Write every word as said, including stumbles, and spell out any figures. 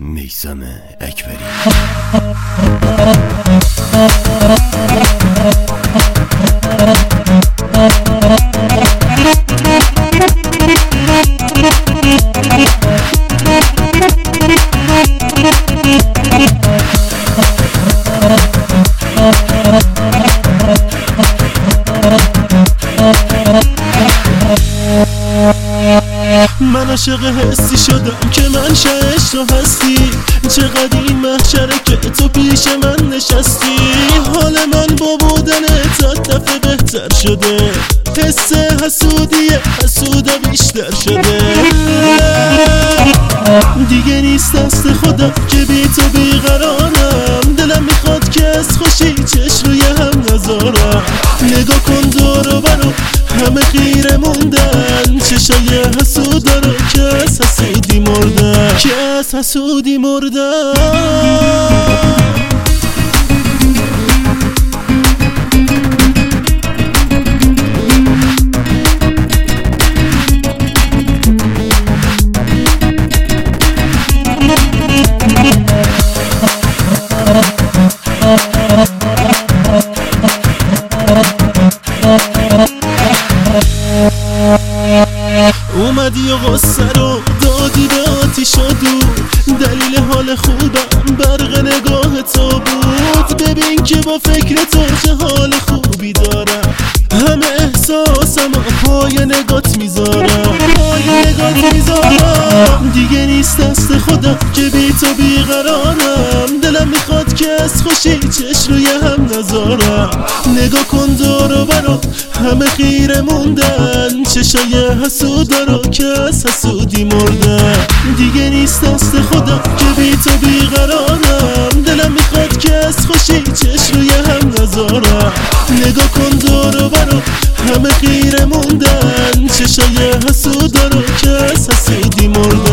میثم اکبری. من عاشق حسی شدم که من شهش تو هستی، چقدر این محشره که تو پیش من نشستی. حال من با بودن تا دفعه بهتر شده، حس حسودی حسودا بیشتر شده. دیگه نیست دست خودم که بی تو بیقرارم، دلم میخواد که از خوشی چشم روی هم نذارم. نگاه کن دور و برو همه خیره موندن، چشای حسودا رو که از حسودی مردن، که از حسودی مردن. اومدی و غصه رو دادی به آتیش و دود، دلیل حال خوبم برق نگاه تو بود. ببین که با فکر تو چه حال خوبی دارم، همه احساسم پای نگات میذارم، پای نگات میذارم. دیگه نیست دست خودم که بی تو بیقرارم، دلم میخواد که از خوشی چشم روی هم نذارم. نگاه کن دور و برو همه خیره موندن، چشای حسودا رو که از حسودی مردن. دیگه نیست دست خودم که بی تو بیقرارم، دلم میخواد که از خوشی چشم روی هم نذارم. نگاه کن دور و برو همه خیره موندن، چشای حسودا رو که از حسودی مردن.